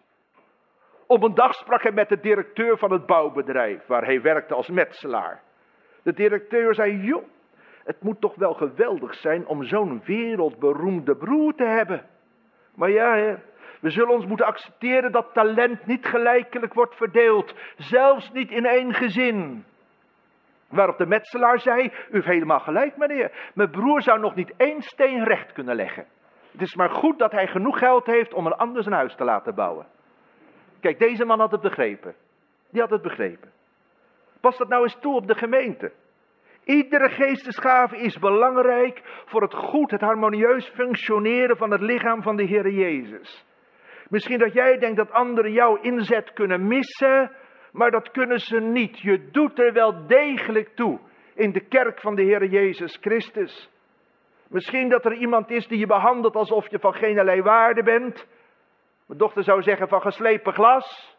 Op een dag sprak hij met de directeur van het bouwbedrijf waar hij werkte als metselaar. De directeur zei, joh, het moet toch wel geweldig zijn om zo'n wereldberoemde broer te hebben. Maar ja, hè, we zullen ons moeten accepteren dat talent niet gelijkelijk wordt verdeeld. Zelfs niet in één gezin. Waarop de metselaar zei, u heeft helemaal gelijk meneer. Mijn broer zou nog niet één steen recht kunnen leggen. Het is maar goed dat hij genoeg geld heeft om een ander zijn huis te laten bouwen. Kijk, deze man had het begrepen. Die had het begrepen. Pas dat nou eens toe op de gemeente. Iedere geestesgave is belangrijk voor het goed, het harmonieus functioneren van het lichaam van de Heer Jezus. Misschien dat jij denkt dat anderen jouw inzet kunnen missen, maar dat kunnen ze niet. Je doet er wel degelijk toe in de kerk van de Heer Jezus Christus. Misschien dat er iemand is die je behandelt alsof je van geen waarde bent. Mijn dochter zou zeggen van geslepen glas.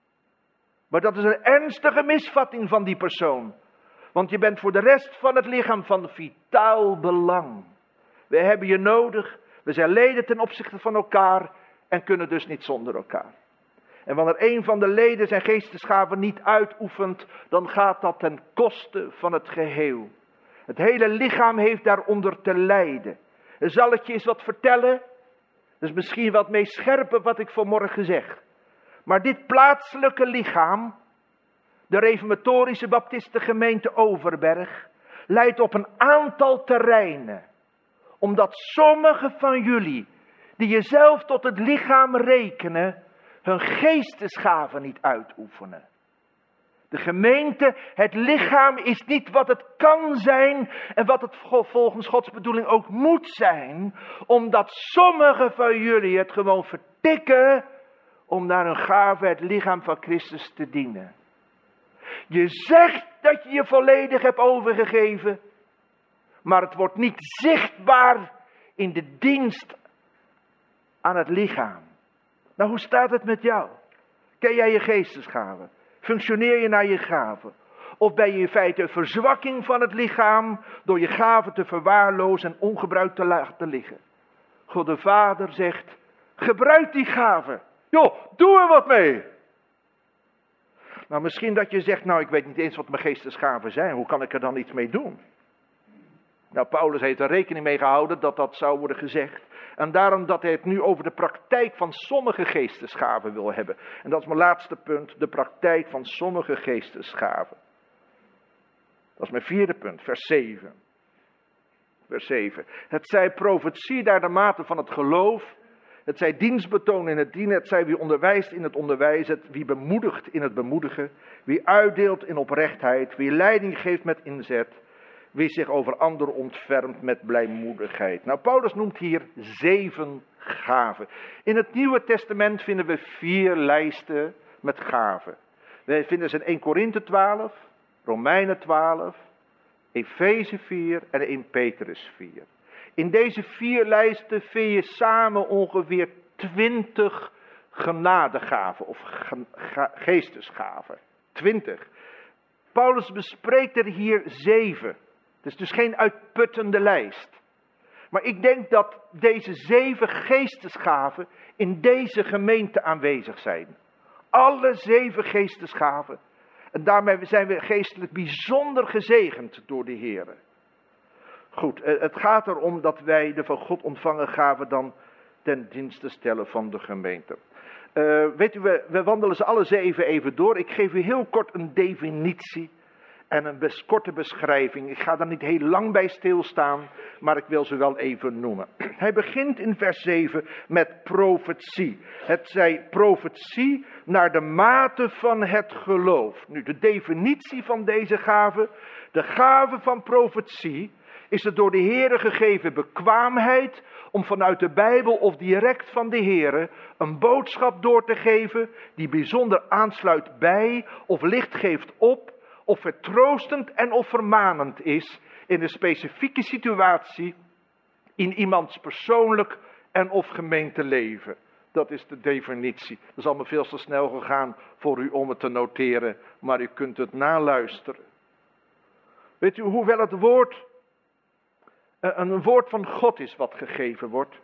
Maar dat is een ernstige misvatting van die persoon. Want je bent voor de rest van het lichaam van vitaal belang. We hebben je nodig. We zijn leden ten opzichte van elkaar en kunnen dus niet zonder elkaar. En wanneer een van de leden zijn geestesgaven niet uitoefent, dan gaat dat ten koste van het geheel. Het hele lichaam heeft daaronder te lijden. En zal ik je eens wat vertellen? Dat is misschien wat meest scherpe wat ik vanmorgen zeg. Maar dit plaatselijke lichaam, de Reformatorische Baptistengemeente Overberg, leidt op een aantal terreinen. Omdat sommigen van jullie, die jezelf tot het lichaam rekenen, hun geestesgaven niet uitoefenen. De gemeente, het lichaam is niet wat het kan zijn en wat het volgens Gods bedoeling ook moet zijn. Omdat sommigen van jullie het gewoon vertikken om naar hun gave het lichaam van Christus te dienen. Je zegt dat je je volledig hebt overgegeven, maar het wordt niet zichtbaar in de dienst aan het lichaam. Nou, hoe staat het met jou? Ken jij je geestesgaven? Functioneer je naar je gaven? Of ben je in feite een verzwakking van het lichaam door je gaven te verwaarlozen en ongebruikt te laten liggen? God de Vader zegt, gebruik die gaven. Joh, doe er wat mee. Nou, misschien dat je zegt, nou, ik weet niet eens wat mijn geestesgaven zijn. Hoe kan ik er dan iets mee doen? Nou, Paulus heeft er rekening mee gehouden dat dat zou worden gezegd. En daarom dat hij het nu over de praktijk van sommige geestesgaven wil hebben. En dat is mijn laatste punt, de praktijk van sommige geestesgaven. Dat is mijn vierde punt, vers zeven. Vers zeven. Het zij profetie naar de mate van het geloof. Het zij dienstbetoon in het dienen. Het zij wie onderwijst in het onderwijzen. Wie bemoedigt in het bemoedigen. Wie uitdeelt in oprechtheid. Wie leiding geeft met inzet. Wie zich over anderen ontfermt met blijmoedigheid. Nou, Paulus noemt hier zeven gaven. In het Nieuwe Testament vinden we vier lijsten met gaven. We vinden ze in Eerste Korinthe twaalf, Romeinen twaalf, Efeze vier en Eerste Petrus vier. In deze vier lijsten vind je samen ongeveer twintig genadegaven of ge- ge- geestesgaven. Twintig. Paulus bespreekt er hier zeven. Het is dus geen uitputtende lijst. Maar ik denk dat deze zeven geestesgaven in deze gemeente aanwezig zijn. Alle zeven geestesgaven. En daarmee zijn we geestelijk bijzonder gezegend door de Heer. Goed, het gaat erom dat wij de van God ontvangen gaven dan ten dienste stellen van de gemeente. Uh, weet u, we, we wandelen ze alle zeven even door. Ik geef u heel kort een definitie en een bes, korte beschrijving. Ik ga daar niet heel lang bij stilstaan, maar ik wil ze wel even noemen. Hij begint in vers zeven met profetie. Het zij profetie naar de mate van het geloof. Nu, de definitie van deze gave. De gave van profetie is de door de Heere gegeven bekwaamheid om vanuit de Bijbel of direct van de Heere een boodschap door te geven die bijzonder aansluit bij of licht geeft op of vertroostend en of vermanend is in een specifieke situatie in iemands persoonlijk en of gemeenteleven. Dat is de definitie. Dat is allemaal veel te snel gegaan voor u om het te noteren, maar u kunt het naluisteren. Weet u, hoewel het woord een woord van God is wat gegeven wordt,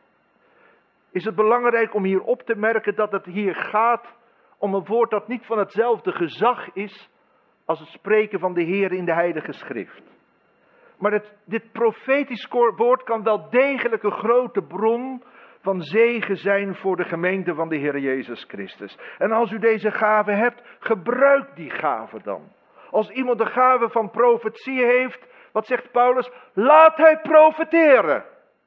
is het belangrijk om hier op te merken dat het hier gaat om een woord dat niet van hetzelfde gezag is als het spreken van de Heer in de Heilige Schrift. Maar het, dit profetisch woord kan wel degelijk een grote bron van zegen zijn voor de gemeente van de Heer Jezus Christus. En als u deze gave hebt, gebruik die gave dan. Als iemand de gave van profetie heeft, wat zegt Paulus? Laat hij profeteren.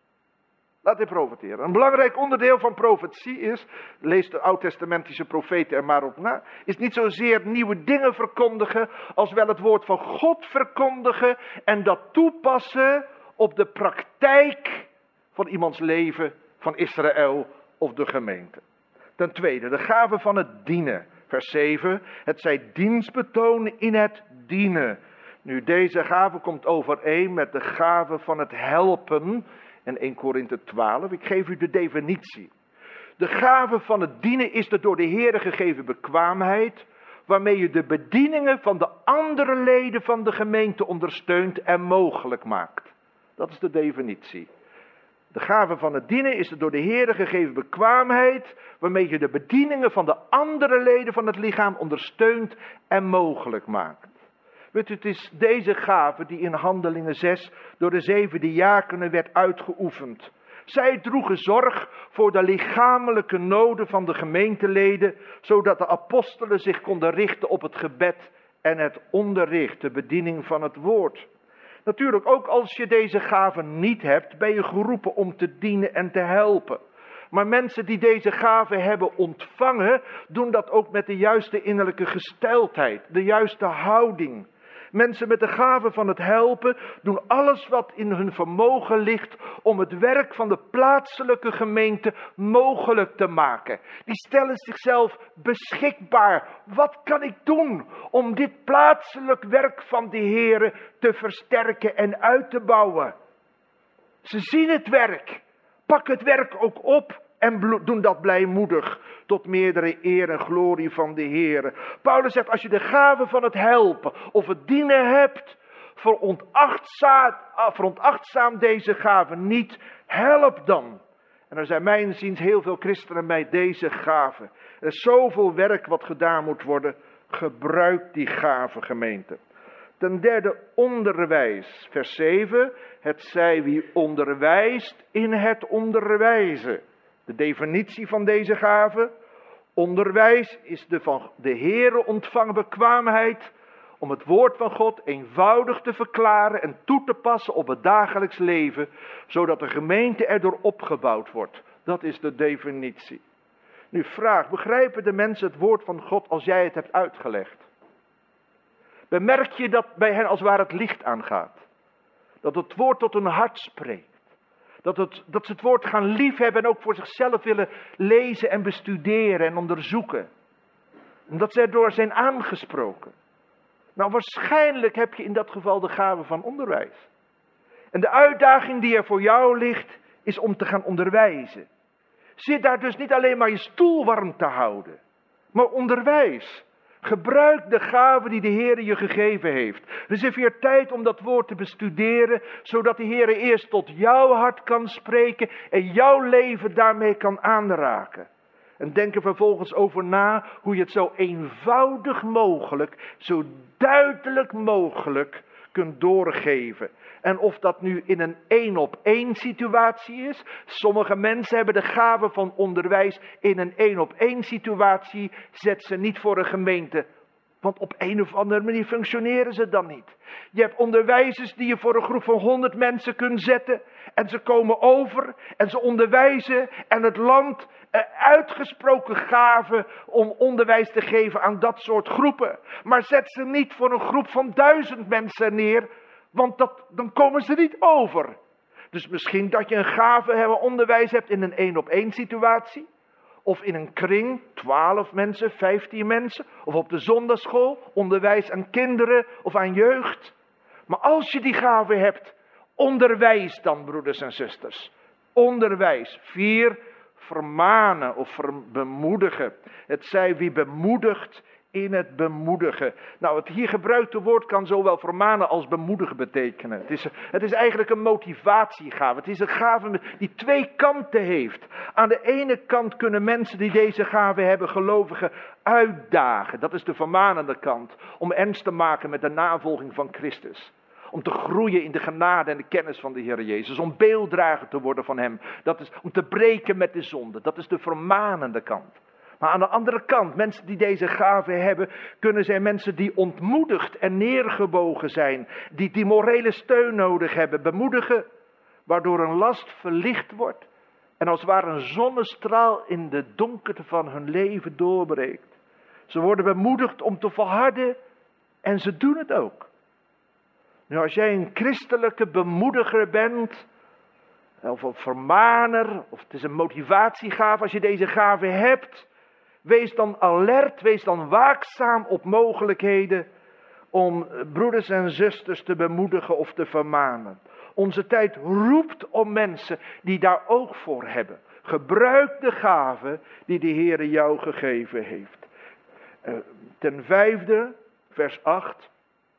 Laat hij profeteren. Een belangrijk onderdeel van profetie is, lees de oud-testamentische profeten er maar op na, is niet zozeer nieuwe dingen verkondigen, als wel het woord van God verkondigen en dat toepassen op de praktijk van iemands leven, van Israël of de gemeente. Ten tweede, de gave van het dienen. Vers zeven, het zij dienstbetoon in het dienen. Nu, deze gave komt overeen met de gave van het helpen in Eerste Korinthe twaalf. Ik geef u de definitie. De gave van het dienen is de door de Heer gegeven bekwaamheid, waarmee je de bedieningen van de andere leden van de gemeente ondersteunt en mogelijk maakt. Dat is de definitie. De gave van het dienen is de door de Heer gegeven bekwaamheid, waarmee je de bedieningen van de andere leden van het lichaam ondersteunt en mogelijk maakt. Weet u, het is deze gave die in Handelingen zes door de zeven diakenen werd uitgeoefend. Zij droegen zorg voor de lichamelijke noden van de gemeenteleden, zodat de apostelen zich konden richten op het gebed en het onderricht, de bediening van het woord. Natuurlijk, ook als je deze gave niet hebt, ben je geroepen om te dienen en te helpen. Maar mensen die deze gave hebben ontvangen, doen dat ook met de juiste innerlijke gesteldheid, de juiste houding. Mensen met de gave van het helpen doen alles wat in hun vermogen ligt om het werk van de plaatselijke gemeente mogelijk te maken. Die stellen zichzelf beschikbaar. Wat kan ik doen om dit plaatselijk werk van de Heere te versterken en uit te bouwen? Ze zien het werk. Pak het werk ook op en doen dat blijmoedig tot meerdere eer en glorie van de Heer. Paulus zegt, als je de gave van het helpen of het dienen hebt, veronachtzaam, veronachtzaam deze gave niet, help dan. En er zijn mijn inziens heel veel christenen bij deze gave. Er is zoveel werk wat gedaan moet worden. Gebruik die gave, gemeente. Ten derde, onderwijs. Vers zeven. Het zij wie onderwijst in het onderwijzen. De definitie van deze gave. Onderwijs is de van de Heere ontvangen bekwaamheid om het woord van God eenvoudig te verklaren en toe te passen op het dagelijks leven, zodat de gemeente erdoor opgebouwd wordt. Dat is de definitie. Nu vraag, begrijpen de mensen het woord van God als jij het hebt uitgelegd? Bemerk je dat bij hen als waar het licht aangaat? Dat het woord tot hun hart spreekt. Dat, het, dat ze het woord gaan liefhebben en ook voor zichzelf willen lezen en bestuderen en onderzoeken. Omdat ze erdoor zijn aangesproken. Nou, waarschijnlijk heb je in dat geval de gave van onderwijs. En de uitdaging die er voor jou ligt, is om te gaan onderwijzen. Zit daar dus niet alleen maar je stoel warm te houden, maar onderwijs. Gebruik de gave die de Heer je gegeven heeft. Reserveer tijd om dat woord te bestuderen, zodat de Heer eerst tot jouw hart kan spreken en jouw leven daarmee kan aanraken. En denk er vervolgens over na hoe je het zo eenvoudig mogelijk, zo duidelijk mogelijk kunt doorgeven. En of dat nu in een één op één situatie is. Sommige mensen hebben de gave van onderwijs in een één op één situatie. Zet ze niet voor een gemeente. Want op een of andere manier functioneren ze dan niet. Je hebt onderwijzers die je voor een groep van honderd mensen kunt zetten. En ze komen over en ze onderwijzen. En het land uh, uitgesproken gave om onderwijs te geven aan dat soort groepen. Maar zet ze niet voor een groep van duizend mensen neer. Want dat, dan komen ze niet over. Dus misschien dat je een gave hebben, onderwijs hebt in een één op één situatie. Of in een kring, twaalf mensen, vijftien mensen. Of op de zondagschool, onderwijs aan kinderen of aan jeugd. Maar als je die gave hebt, onderwijs dan, broeders en zusters. Onderwijs. Vier, vermanen of ver- bemoedigen. Het zij wie bemoedigt in het bemoedigen. Nou, het hier gebruikte woord kan zowel vermanen als bemoedigen betekenen. Het is, het is eigenlijk een motivatiegave. Het is een gave die twee kanten heeft. Aan de ene kant kunnen mensen die deze gave hebben, gelovigen, uitdagen. Dat is de vermanende kant. Om ernst te maken met de navolging van Christus. Om te groeien in de genade en de kennis van de Heer Jezus. Om beelddrager te worden van Hem. Dat is om te breken met de zonde. Dat is de vermanende kant. Maar aan de andere kant, mensen die deze gave hebben, kunnen zijn mensen die ontmoedigd en neergebogen zijn. Die die morele steun nodig hebben, bemoedigen, waardoor een last verlicht wordt. En als het ware een zonnestraal in de donkerte van hun leven doorbreekt. Ze worden bemoedigd om te volharden en ze doen het ook. Nu, als jij een christelijke bemoediger bent, of een vermaner, of het is een motivatiegave, als je deze gave hebt, wees dan alert, wees dan waakzaam op mogelijkheden om broeders en zusters te bemoedigen of te vermanen. Onze tijd roept om mensen die daar oog voor hebben. Gebruik de gave die de Heer jou gegeven heeft. Uh, ten vijfde, vers acht.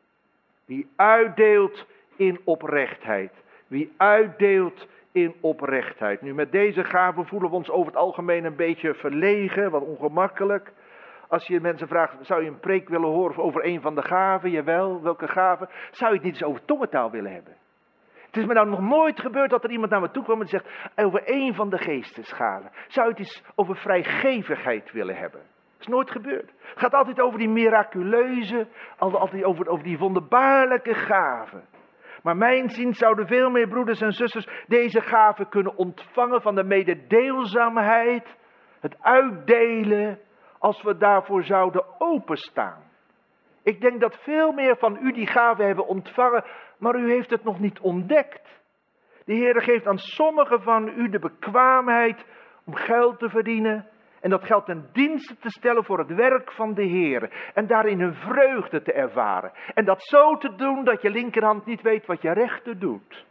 Wie uitdeelt in oprechtheid. Wie uitdeelt in oprechtheid. Nu, met deze gave voelen we ons over het algemeen een beetje verlegen, wat ongemakkelijk. Als je mensen vraagt, zou je een preek willen horen over een van de gaven? Jawel, welke gave? Zou je het niet eens over tongentaal willen hebben? Het is me nou nog nooit gebeurd dat er iemand naar me toe kwam en zegt, over een van de geestesgaven. Zou je het eens over vrijgevigheid willen hebben? Dat is nooit gebeurd. Het gaat altijd over die miraculeuze, altijd over, over die wonderbaarlijke gaven. Maar mijn zin zouden veel meer broeders en zusters deze gaven kunnen ontvangen van de mededeelzaamheid, het uitdelen, als we daarvoor zouden openstaan. Ik denk dat veel meer van u die gaven hebben ontvangen, maar u heeft het nog niet ontdekt. De Heer geeft aan sommigen van u de bekwaamheid om geld te verdienen. En dat geld ten dienste te stellen voor het werk van de Heer. En daarin een vreugde te ervaren. En dat zo te doen dat je linkerhand niet weet wat je rechter doet.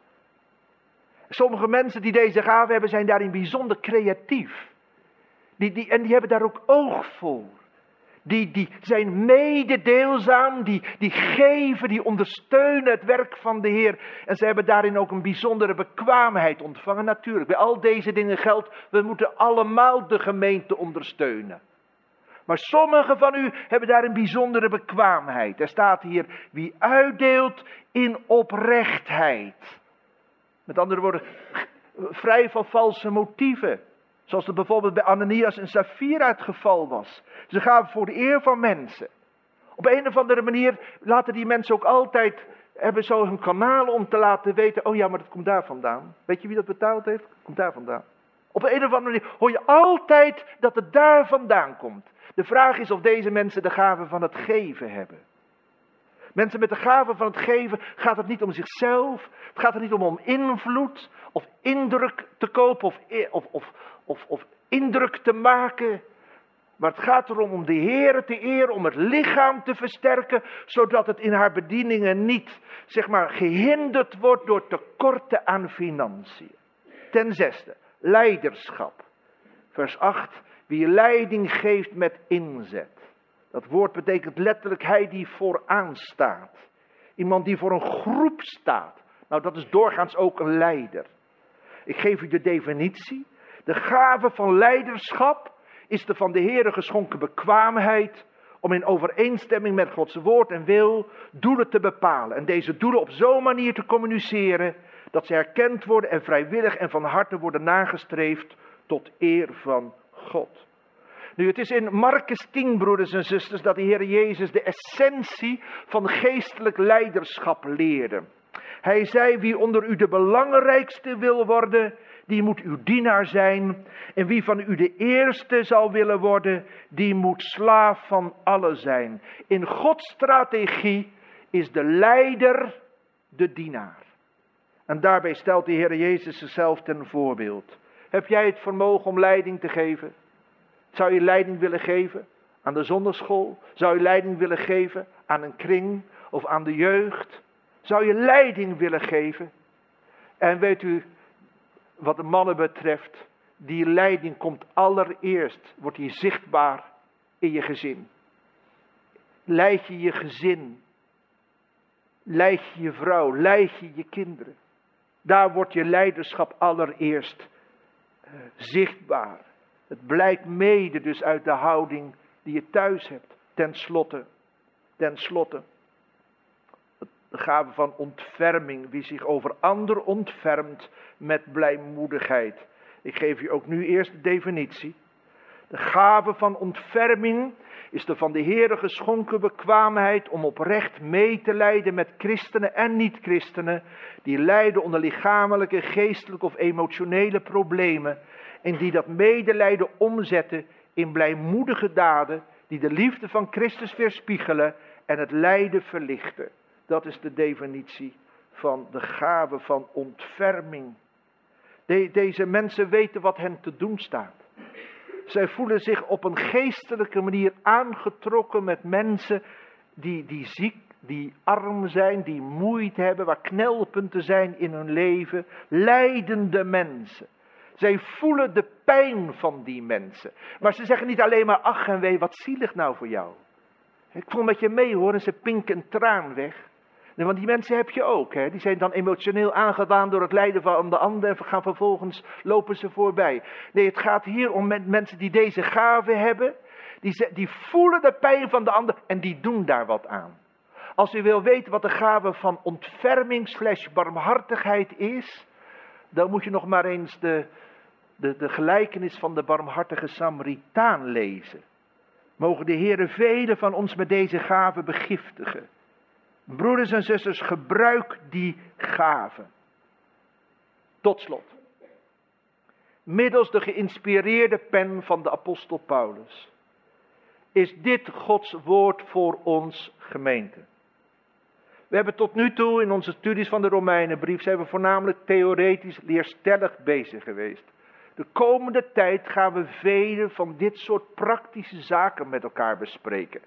Sommige mensen die deze gave hebben zijn daarin bijzonder creatief. Die, die, en die hebben daar ook oog voor. Die, die zijn mededeelzaam, die, die geven, die ondersteunen het werk van de Heer. En ze hebben daarin ook een bijzondere bekwaamheid ontvangen. Natuurlijk, bij al deze dingen geldt, we moeten allemaal de gemeente ondersteunen. Maar sommigen van u hebben daar een bijzondere bekwaamheid. Er staat hier, wie uitdeelt in oprechtheid. Met andere woorden, vrij van valse motieven. Zoals het bijvoorbeeld bij Ananias en Safira het geval was. Ze gaven voor de eer van mensen. Op een of andere manier laten die mensen ook altijd, hebben zo hun kanalen om te laten weten, oh ja, maar dat komt daar vandaan. Weet je wie dat betaald heeft? Dat komt daar vandaan. Op een of andere manier hoor je altijd dat het daar vandaan komt. De vraag is of deze mensen de gave van het geven hebben. Mensen met de gave van het geven gaat het niet om zichzelf. Het gaat er niet om om invloed of indruk te kopen of, of, of, of, of indruk te maken. Maar het gaat erom om de Heere te eren, om het lichaam te versterken, zodat het in haar bedieningen niet, zeg maar, gehinderd wordt door tekorten aan financiën. Ten zesde, leiderschap. Vers acht, wie leiding geeft met inzet. Dat woord betekent letterlijk hij die vooraan staat. Iemand die voor een groep staat. Nou, dat is doorgaans ook een leider. Ik geef u de definitie. De gave van leiderschap is de van de Heere geschonken bekwaamheid om in overeenstemming met Gods woord en wil doelen te bepalen. En deze doelen op zo'n manier te communiceren dat ze herkend worden en vrijwillig en van harte worden nagestreefd tot eer van God. Nu, het is in Markus tien, broeders en zusters, dat de Heer Jezus de essentie van geestelijk leiderschap leerde. Hij zei, wie onder u de belangrijkste wil worden, die moet uw dienaar zijn. En wie van u de eerste zal willen worden, die moet slaaf van allen zijn. In Gods strategie is de leider de dienaar. En daarbij stelt de Heer Jezus zichzelf ten voorbeeld. Heb jij het vermogen om leiding te geven? Zou je leiding willen geven aan de zondagschool? Zou je leiding willen geven aan een kring of aan de jeugd? Zou je leiding willen geven? En weet u, wat de mannen betreft, die leiding komt allereerst, wordt die zichtbaar in je gezin. Leid je je gezin. Leid je je vrouw, leid je je kinderen. Daar wordt je leiderschap allereerst uh, zichtbaar. Het blijkt mede dus uit de houding die je thuis hebt. Ten slotte, ten slotte. De gave van ontferming, wie zich over ander ontfermt met blijmoedigheid. Ik geef u ook nu eerst de definitie. De gave van ontferming is de van de Heere geschonken bekwaamheid om oprecht mee te lijden met christenen en niet-christenen, die lijden onder lichamelijke, geestelijke of emotionele problemen, en die dat medelijden omzetten in blijmoedige daden, die de liefde van Christus weerspiegelen en het lijden verlichten. Dat is de definitie van de gave van ontferming. De, deze mensen weten wat hen te doen staat. Zij voelen zich op een geestelijke manier aangetrokken met mensen die, die ziek, die arm zijn, die moeite hebben, waar knelpunten zijn in hun leven. Lijdende mensen. Zij voelen de pijn van die mensen. Maar ze zeggen niet alleen maar, ach en wee, wat zielig nou voor jou. Ik voel met je mee hoor, en ze pinken een traan weg. Nee, want die mensen heb je ook, hè? Die zijn dan emotioneel aangedaan door het lijden van de ander en gaan vervolgens lopen ze voorbij. Nee, het gaat hier om mensen die deze gave hebben, die, die voelen de pijn van de ander en die doen daar wat aan. Als u wil weten wat de gave van ontferming slash barmhartigheid is, dan moet je nog maar eens de, de, de gelijkenis van de barmhartige Samaritaan lezen. Mogen de Heere velen van ons met deze gave begiftigen. Broeders en zusters, gebruik die gave. Tot slot. Middels de geïnspireerde pen van de apostel Paulus is dit Gods woord voor ons gemeente. We hebben tot nu toe in onze studies van de Romeinenbrief zijn we voornamelijk theoretisch leerstellig bezig geweest. De komende tijd gaan we vele van dit soort praktische zaken met elkaar bespreken.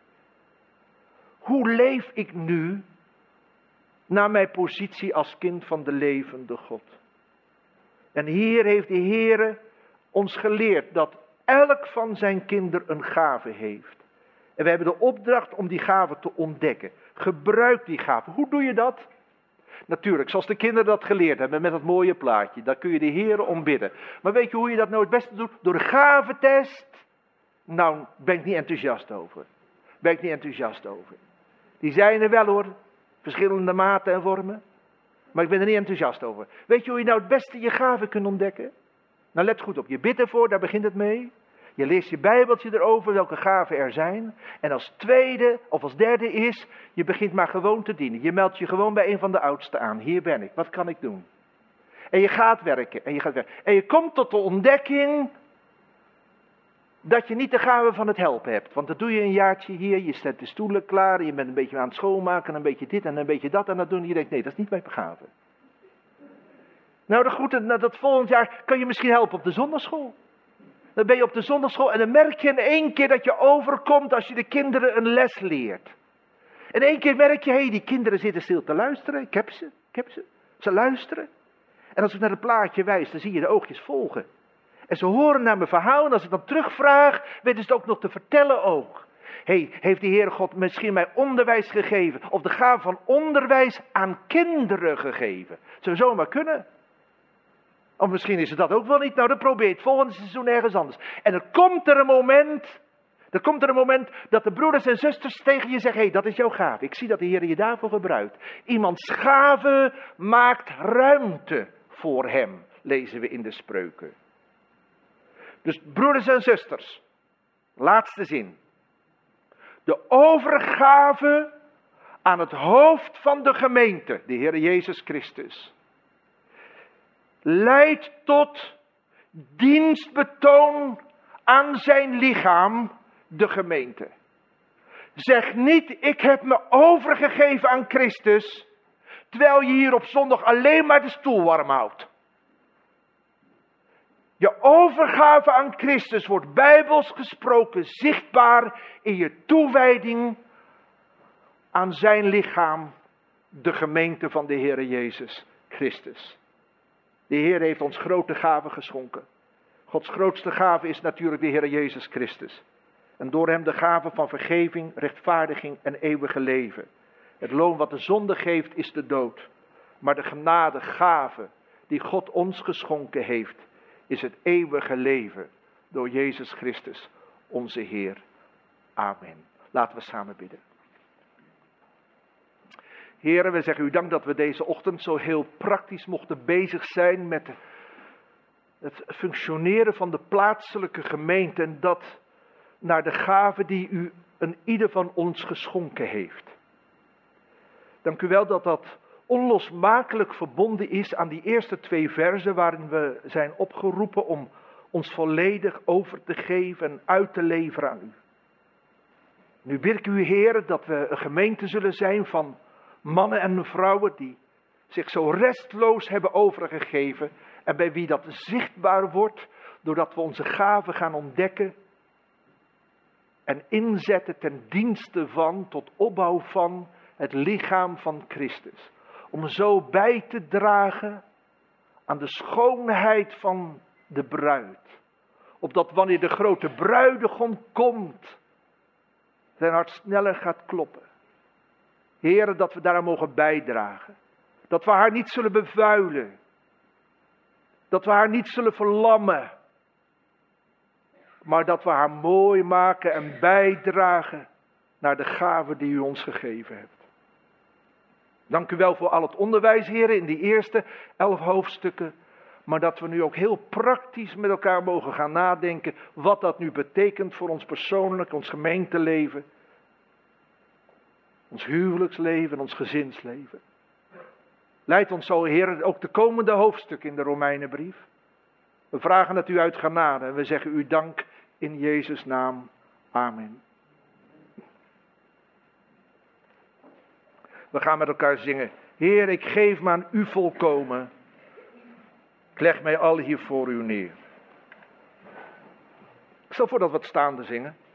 Hoe leef ik nu naar mijn positie als kind van de levende God? En hier heeft de Heere ons geleerd dat elk van zijn kinderen een gave heeft. En we hebben de opdracht om die gave te ontdekken. Gebruik die gave. Hoe doe je dat? Natuurlijk, zoals de kinderen dat geleerd hebben met dat mooie plaatje. Daar kun je de Heere om bidden. Maar weet je hoe je dat nou het beste doet? Door de gavetest? Nou, ben ik niet enthousiast over. Ben ik niet enthousiast over. Die zijn er wel hoor. Verschillende maten en vormen. Maar ik ben er niet enthousiast over. Weet je hoe je nou het beste je gaven kunt ontdekken? Nou let goed op. Je bidt ervoor, daar begint het mee. Je leest je bijbeltje erover, welke gaven er zijn. En als tweede of als derde is, je begint maar gewoon te dienen. Je meldt je gewoon bij een van de oudsten aan. Hier ben ik, wat kan ik doen? En je gaat werken. En je gaat werken. En je komt tot de ontdekking dat je niet de gave van het helpen hebt. Want dat doe je een jaartje hier, je zet de stoelen klaar, je bent een beetje aan het schoonmaken, een beetje dit en een beetje dat en dat doen. Je denkt, nee, dat is niet mijn gave. Nou, de goed, dat volgend jaar kan je misschien helpen op de zondagschool. Dan ben je op de zondagschool en dan merk je in één keer dat je overkomt als je de kinderen een les leert. In één keer merk je, hé, hey, die kinderen zitten stil te luisteren. Ik heb ze, ik heb ze. Ze luisteren. En als ik naar het plaatje wijs, dan zie je de oogjes volgen. En ze horen naar mijn verhaal en als ik dan terugvraag, weten ze het ook nog te vertellen ook. Hé, hey, heeft de Heere God misschien mij onderwijs gegeven? Of de gave van onderwijs aan kinderen gegeven? Zou zomaar kunnen. Of misschien is het dat ook wel niet. Nou, dan probeer je het volgende seizoen ergens anders. En er komt er een moment, er komt er een moment dat de broeders en zusters tegen je zeggen, hé, hey, dat is jouw gave. Ik zie dat de Heer je daarvoor gebruikt. Iemands gave maakt ruimte voor hem, lezen we in de Spreuken. Dus broeders en zusters, laatste zin. De overgave aan het hoofd van de gemeente, de Heer Jezus Christus, leidt tot dienstbetoon aan zijn lichaam, de gemeente. Zeg niet, ik heb me overgegeven aan Christus, terwijl je hier op zondag alleen maar de stoel warm houdt. Je overgave aan Christus wordt bijbels gesproken zichtbaar in je toewijding aan zijn lichaam, de gemeente van de Heere Jezus Christus. De Heer heeft ons grote gaven geschonken. Gods grootste gave is natuurlijk de Heere Jezus Christus. En door hem de gave van vergeving, rechtvaardiging en eeuwige leven. Het loon wat de zonde geeft is de dood. Maar de genade gave die God ons geschonken heeft, is het eeuwige leven door Jezus Christus, onze Heer. Amen. Laten we samen bidden. Heren, we zeggen u dank dat we deze ochtend zo heel praktisch mochten bezig zijn met het functioneren van de plaatselijke gemeente. En dat naar de gave die u een ieder van ons geschonken heeft. Dank u wel dat dat onlosmakelijk verbonden is aan die eerste twee verzen waarin we zijn opgeroepen om ons volledig over te geven en uit te leveren aan u. Nu bid ik u, Heer, dat we een gemeente zullen zijn van mannen en vrouwen die zich zo restloos hebben overgegeven en bij wie dat zichtbaar wordt doordat we onze gaven gaan ontdekken en inzetten ten dienste van, tot opbouw van het lichaam van Christus. Om zo bij te dragen aan de schoonheid van de bruid. Opdat wanneer de grote bruidegom komt, zijn hart sneller gaat kloppen. Heren, dat we daaraan mogen bijdragen. Dat we haar niet zullen bevuilen. Dat we haar niet zullen verlammen. Maar dat we haar mooi maken en bijdragen naar de gave die u ons gegeven hebt. Dank u wel voor al het onderwijs, heren, in die eerste elf hoofdstukken. Maar dat we nu ook heel praktisch met elkaar mogen gaan nadenken wat dat nu betekent voor ons persoonlijk, ons gemeenteleven. Ons huwelijksleven, ons gezinsleven. Leid ons zo, Heer, ook de komende hoofdstukken in de Romeinenbrief. We vragen het u uit genade en we zeggen u dank in Jezus' naam. Amen. We gaan met elkaar zingen. Heer, ik geef me aan u volkomen. Ik leg mij al hier voor u neer. Ik stel voor dat we het staande zingen.